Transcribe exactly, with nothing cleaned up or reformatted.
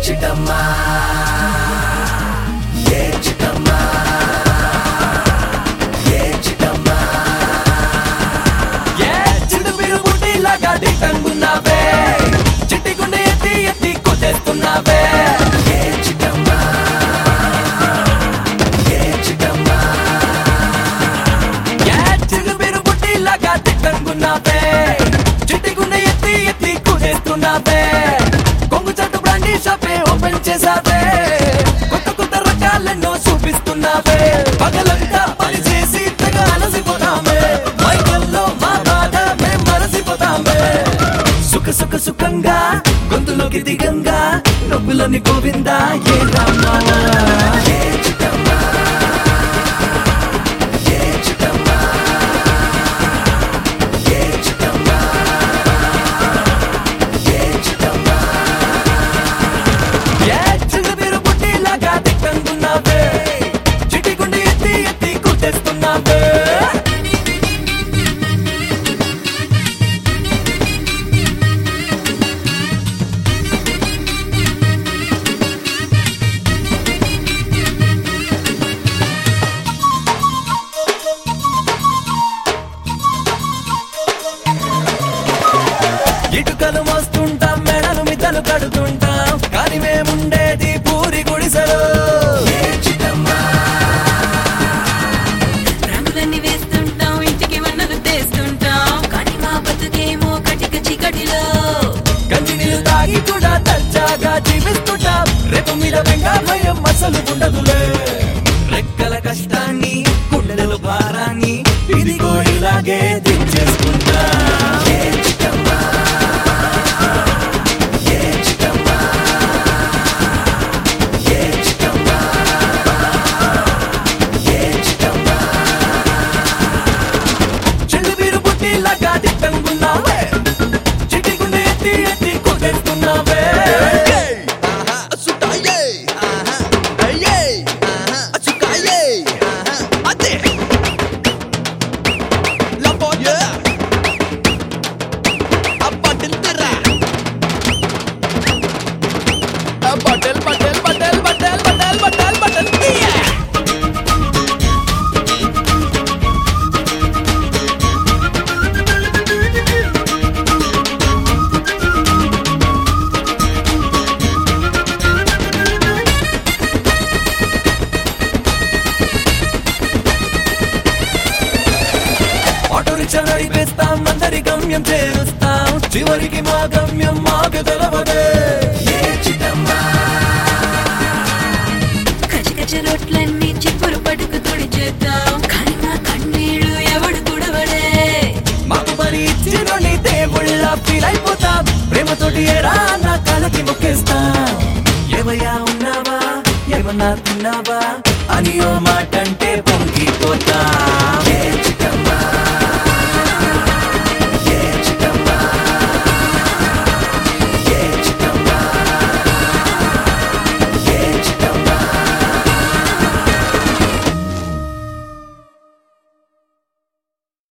చిటమ్మా ఏ చిటమ్మా ఏ చిటమ్మా ఏ చిడు మీరు బుట్టిలాగా దిట్టంగున్నావే చిట్టి గుండె ఎత్తి ఎత్తి కొట్టేస్తున్నావే ఏ చిటమ్మా ఏ చిటమ్మా ఏ చిడు మీరు బుట్టిలాగా దిట్టంగున్నావే చిట్టి గుండె ఎత్తి ఎత్తి కొట్టేస్తున్నావే కొంగు చట్టు బ్రాండీ షాపే ఓపెన్ చేసావే కొత్త కొత్త రకాలెన్నో చూపిస్తున్నావే పగలంతా పని చేసి తెగ అలసిపోతామే మైకల్లో మా బాధ మేం మరసిపోతామే సుఖ సుఖ సుఖంగా గొంతులోకి దిగంగా నొప్పులని గోవిందా ఏ రామా ఏ చిటమ్మా ఏ చిటమ్మా ఏ చిటమ్మా ఏ చిటమ్మా ఏ చిన్న మీరు బుట్టిలాగా దిట్టంగున్నావే చిట్టి గుండె ఎత్తి ఎత్తి కొట్టేస్తున్నావే ఇటుకలు మోస్తుంటాం మెడలు మిద్దలు కడుతుంటాం కానీ మేముండేది పూరి గుడిసెలో రంగులన్నీ వేస్తుంటాం ఇంటికి వన్నలు తెస్తుంటాం కానీ మా బతుకేమో కటిక చీకటిలో గంజి నీళ్ళు తాగి కూడా తచ్చాగా జీవిస్తుంటాం రేపు మీద వెంగా భయం అసలు ఉండదులే రెక్కల కష్టాన్ని గుండెల భారాన్ని ఇదిగో ఇలాగే దించేసుకుంటా ఏ చిటమ్మా ఏ చిటమ్మా ఏ చిటమ్మా ఏ చిటమ్మా చెల్లి వీరు బుట్టిలాగా దిట్టంగున్నావే చిట్టి గుండె ఎత్తి ఎత్తి కొట్టేస్తున్నావే Batel, batel, batel, batel, batel, batel, batel, yeah. Auto rickshaw నడిపేస్తాం అందరి గమ్యం చేరుస్తాం చివరికి మా గమ్యం మాకు తెలవదే ఏ చిటమ్మా కచకచ రొట్లన్నీ చిప్పురు పడుకు తుడిచేద్దాం కానీ మా కన్నీళ్ళు ఎవడు కుడవడే మాకు పని ఇచ్చినోని దేవుళ్ళ ఫీల్ అయిపోతాం ప్రేమతోటి ఏరా నా కళ్ళకి మొక్కేస్తాం ఏమయ్యా ఉన్నావా ఏమన్నా తిన్నావా అని ఓ మాట అంటే పొంగ